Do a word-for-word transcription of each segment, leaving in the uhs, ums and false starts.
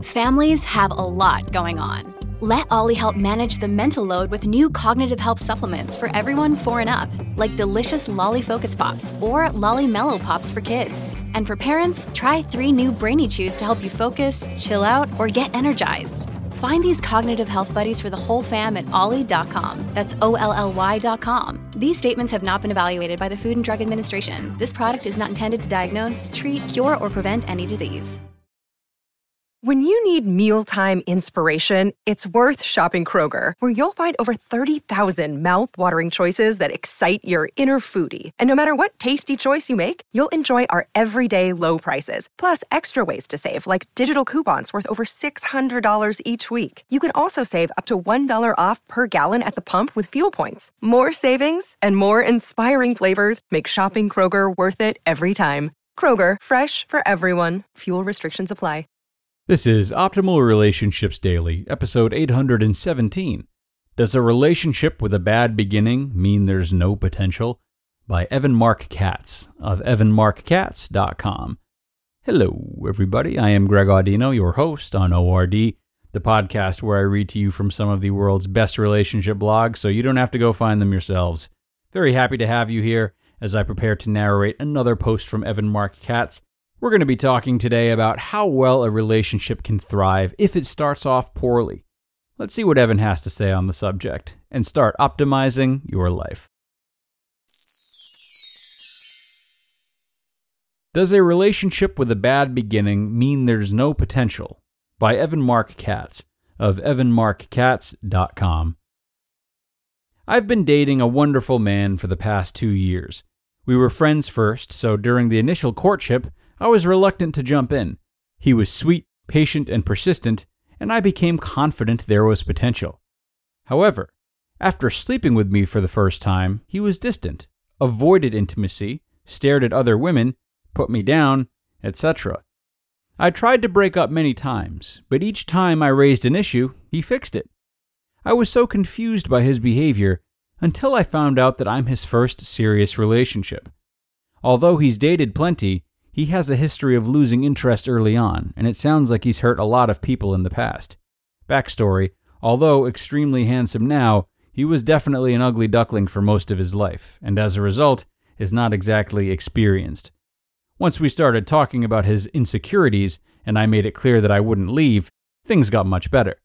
Families have a lot going on. Let Ollie help manage the mental load with new cognitive help supplements for everyone four and up, like delicious Lolly Focus Pops or Lolly Mellow Pops for kids. And for parents, try three new Brainy Chews to help you focus, chill out, or get energized. Find these cognitive health buddies for the whole fam at ollie dot com. That's O L L Y dot com. These statements have not been evaluated by the Food and Drug Administration. This product is not intended to diagnose, treat, cure, or prevent any disease. When you need mealtime inspiration, it's worth shopping Kroger, where you'll find over thirty thousand mouth-watering choices that excite your inner foodie. And no matter what tasty choice you make, you'll enjoy our everyday low prices, plus extra ways to save, like digital coupons worth over six hundred dollars each week. You can also save up to one dollar off per gallon at the pump with fuel points. More savings and more inspiring flavors make shopping Kroger worth it every time. Kroger, fresh for everyone. Fuel restrictions apply. This is Optimal Relationships Daily, episode eight hundred seventeen. Does a relationship with a bad beginning mean there's no potential? By Evan Mark Katz of evan mark katz dot com. Hello, everybody. I am Greg Audino, your host on O R D, the podcast where I read to you from some of the world's best relationship blogs, so you don't have to go find them yourselves. Very happy to have you here as I prepare to narrate another post from Evan Mark Katz. We're going to be talking today about how well a relationship can thrive if it starts off poorly. Let's see what Evan has to say on the subject and start optimizing your life. Does a relationship with a bad beginning mean there's no potential? By Evan Mark Katz of evan mark katz dot com. I've been dating a wonderful man for the past two years. We were friends first, so during the initial courtship, I was reluctant to jump in. He was sweet, patient, and persistent, and I became confident there was potential. However, after sleeping with me for the first time, he was distant, avoided intimacy, stared at other women, put me down, et cetera. I tried to break up many times, but each time I raised an issue, he fixed it. I was so confused by his behavior until I found out that I'm his first serious relationship. Although he's dated plenty, he has a history of losing interest early on, and it sounds like he's hurt a lot of people in the past. Backstory, although extremely handsome now, he was definitely an ugly duckling for most of his life, and as a result, is not exactly experienced. Once we started talking about his insecurities, and I made it clear that I wouldn't leave, things got much better.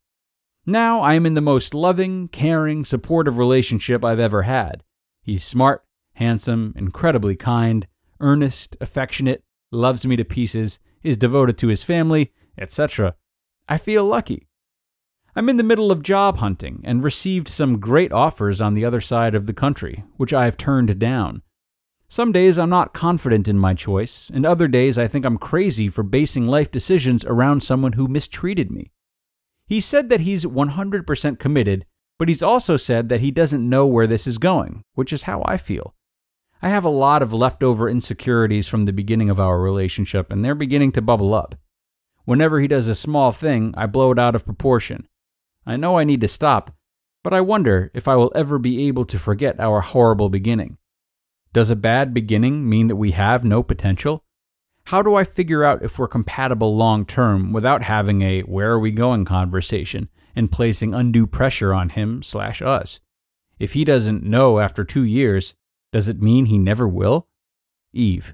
Now I am in the most loving, caring, supportive relationship I've ever had. He's smart, handsome, incredibly kind, earnest, affectionate, loves me to pieces, is devoted to his family, et cetera. I feel lucky. I'm in the middle of job hunting and received some great offers on the other side of the country, which I have turned down. Some days I'm not confident in my choice, and other days I think I'm crazy for basing life decisions around someone who mistreated me. He said that he's one hundred percent committed, but he's also said that he doesn't know where this is going, which is how I feel. I have a lot of leftover insecurities from the beginning of our relationship, and they're beginning to bubble up. Whenever he does a small thing, I blow it out of proportion. I know I need to stop, but I wonder if I will ever be able to forget our horrible beginning. Does a bad beginning mean that we have no potential? How do I figure out if we're compatible long-term without having a where are we going conversation and placing undue pressure on him slash us? If he doesn't know after two years, does it mean he never will? Eve.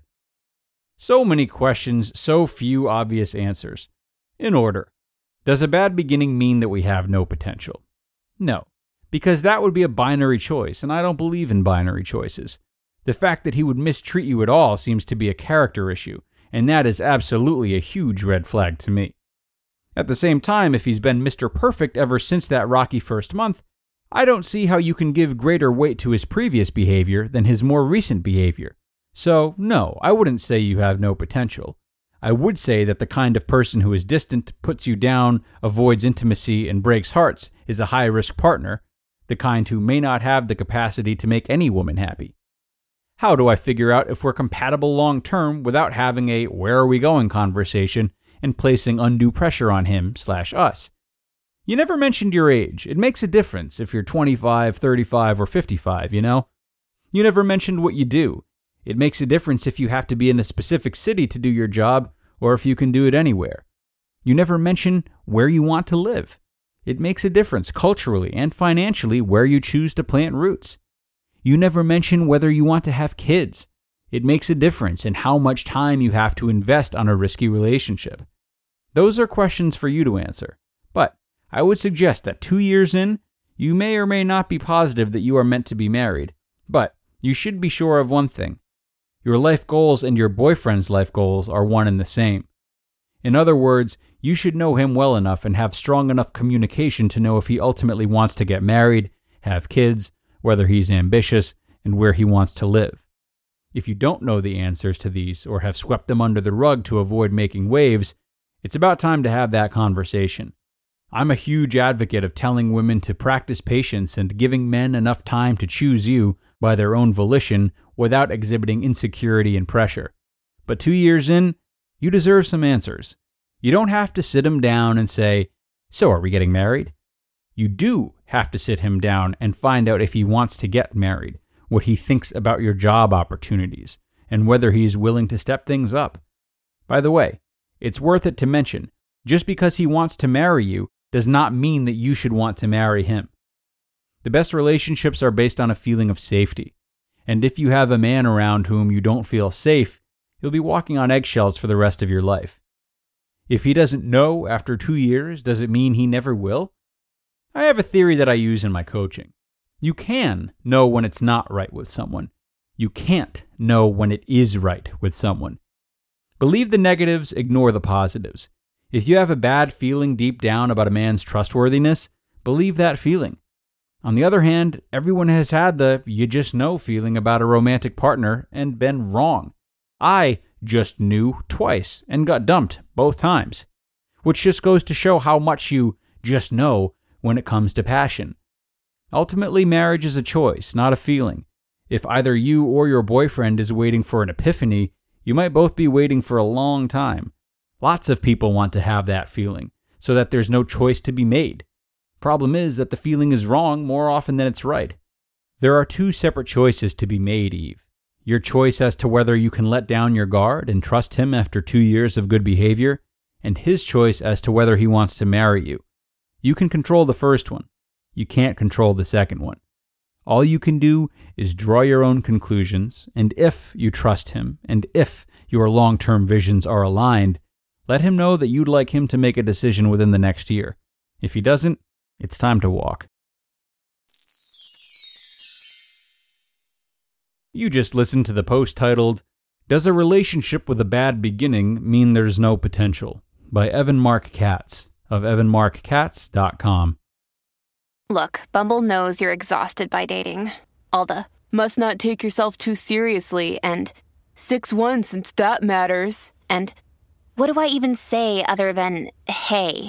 So many questions, so few obvious answers. In order. Does a bad beginning mean that we have no potential? No, because that would be a binary choice, and I don't believe in binary choices. The fact that he would mistreat you at all seems to be a character issue, and that is absolutely a huge red flag to me. At the same time, if he's been Mister Perfect ever since that rocky first month, I don't see how you can give greater weight to his previous behavior than his more recent behavior. So, no, I wouldn't say you have no potential. I would say that the kind of person who is distant, puts you down, avoids intimacy, and breaks hearts is a high-risk partner, the kind who may not have the capacity to make any woman happy. How do I figure out if we're compatible long-term without having a where are we going conversation and placing undue pressure on him slash us? You never mentioned your age. It makes a difference if you're twenty-five, thirty-five, or fifty-five, you know? You never mentioned what you do. It makes a difference if you have to be in a specific city to do your job or if you can do it anywhere. You never mention where you want to live. It makes a difference culturally and financially where you choose to plant roots. You never mention whether you want to have kids. It makes a difference in how much time you have to invest on a risky relationship. Those are questions for you to answer. But I would suggest that two years in, you may or may not be positive that you are meant to be married. But you should be sure of one thing. Your life goals and your boyfriend's life goals are one and the same. In other words, you should know him well enough and have strong enough communication to know if he ultimately wants to get married, have kids, whether he's ambitious, and where he wants to live. If you don't know the answers to these or have swept them under the rug to avoid making waves, it's about time to have that conversation. I'm a huge advocate of telling women to practice patience and giving men enough time to choose you by their own volition without exhibiting insecurity and pressure. But two years in, you deserve some answers. You don't have to sit him down and say, "So are we getting married?" You do have to sit him down and find out if he wants to get married, what he thinks about your job opportunities, and whether he is willing to step things up. By the way, it's worth it to mention, just because he wants to marry you does not mean that you should want to marry him. The best relationships are based on a feeling of safety. And if you have a man around whom you don't feel safe, you'll be walking on eggshells for the rest of your life. If he doesn't know after two years, does it mean he never will? I have a theory that I use in my coaching. You can know when it's not right with someone. You can't know when it is right with someone. Believe the negatives, ignore the positives. If you have a bad feeling deep down about a man's trustworthiness, believe that feeling. On the other hand, everyone has had the you just know feeling about a romantic partner and been wrong. I just knew twice and got dumped both times, which just goes to show how much you just know when it comes to passion. Ultimately, marriage is a choice, not a feeling. If either you or your boyfriend is waiting for an epiphany, you might both be waiting for a long time. Lots of people want to have that feeling, so that there's no choice to be made. Problem is that the feeling is wrong more often than it's right. There are two separate choices to be made, Eve. Your choice as to whether you can let down your guard and trust him after two years of good behavior, and his choice as to whether he wants to marry you. You can control the first one. You can't control the second one. All you can do is draw your own conclusions, and if you trust him, and if your long-term visions are aligned, let him know that you'd like him to make a decision within the next year. If he doesn't, it's time to walk. You just listened to the post titled, "Does a Relationship with a Bad Beginning Mean There's No Potential?" by Evan Mark Katz of evan mark katz dot com. Look, Bumble knows you're exhausted by dating. All the, must not take yourself too seriously, and six one since that matters, and what do I even say other than, hey?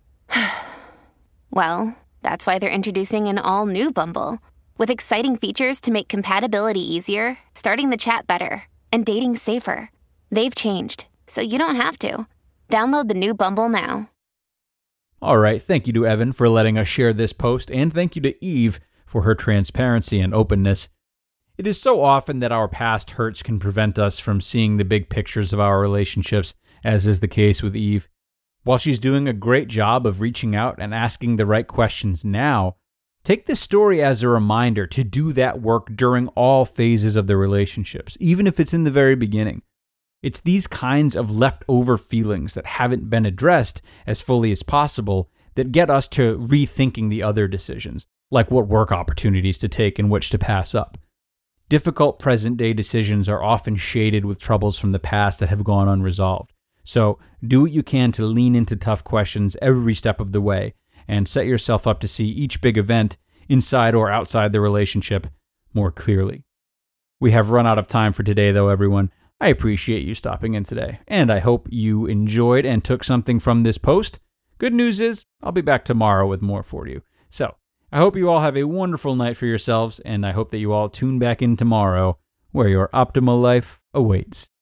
Well, that's why they're introducing an all-new Bumble, with exciting features to make compatibility easier, starting the chat better, and dating safer. They've changed, so you don't have to. Download the new Bumble now. All right, thank you to Evan for letting us share this post, and thank you to Eve for her transparency and openness. It is so often that our past hurts can prevent us from seeing the big pictures of our relationships, as is the case with Eve. While she's doing a great job of reaching out and asking the right questions now, take this story as a reminder to do that work during all phases of the relationships, even if it's in the very beginning. It's these kinds of leftover feelings that haven't been addressed as fully as possible that get us to rethinking the other decisions, like what work opportunities to take and which to pass up. Difficult present-day decisions are often shaded with troubles from the past that have gone unresolved. So do what you can to lean into tough questions every step of the way and set yourself up to see each big event, inside or outside the relationship, more clearly. We have run out of time for today, though, everyone. I appreciate you stopping in today, and I hope you enjoyed and took something from this post. Good news is, I'll be back tomorrow with more for you. So, I hope you all have a wonderful night for yourselves, and I hope that you all tune back in tomorrow, where your optimal life awaits.